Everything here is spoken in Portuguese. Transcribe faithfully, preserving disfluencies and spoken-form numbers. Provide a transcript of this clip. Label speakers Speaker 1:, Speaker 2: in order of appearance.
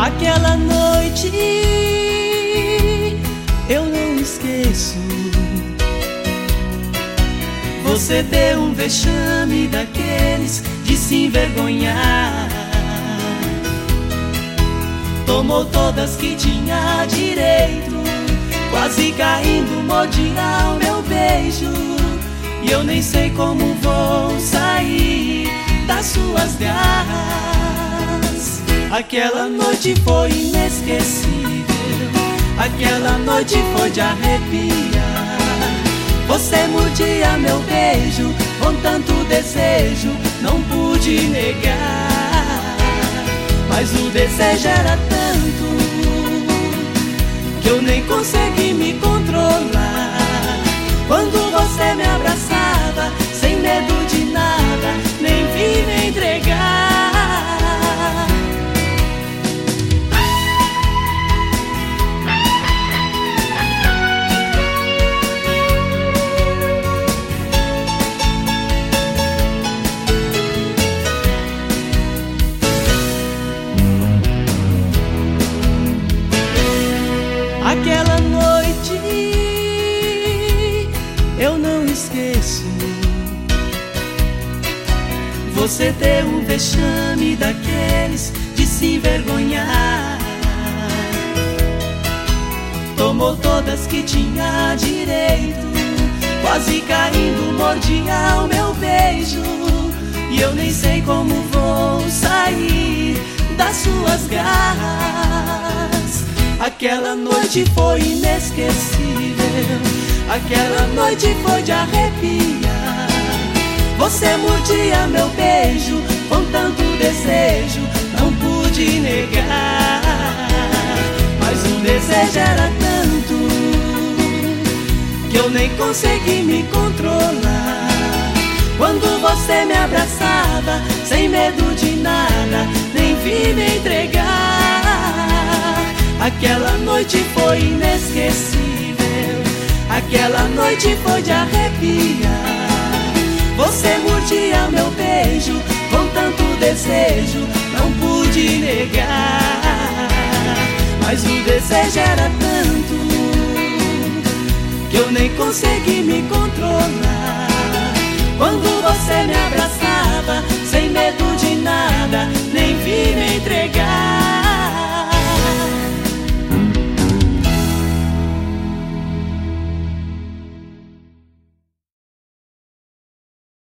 Speaker 1: Aquela noite eu não esqueço. Você deu um vexame daqueles de se envergonhar. Tomou todas que tinha direito, quase caindo, mordia o meu beijo. E eu nem sei como vou sair das suas garras. Aquela noite foi inesquecível, aquela noite foi de arrepiar. Você mordia meu beijo com tanto desejo, não pude negar. Mas o desejo era tanto que eu nem consegui me controlar. Quando você me abraçava, sem medo de nada, nem vi me entregar. Aquela noite eu não esqueço. Você deu um vexame daqueles de se envergonhar. Tomou todas que tinha direito, quase caindo, mordia o meu beijo. E eu nem sei como vou sair das suas garras. Aquela noite foi inesquecível, aquela noite foi de arrepiar. Você mordia meu beijo com tanto desejo, não pude negar. Mas o desejo era tanto que eu nem consegui me controlar. Quando você me abraçava, sem medo de nada, nem vi me entregar. Aquela noite foi inesquecível, aquela noite foi de arrepiar. Você mordia meu beijo com tanto desejo, não pude negar. Mas o desejo era tanto que eu nem consegui me controlar. Quando você me abraçava, sem medo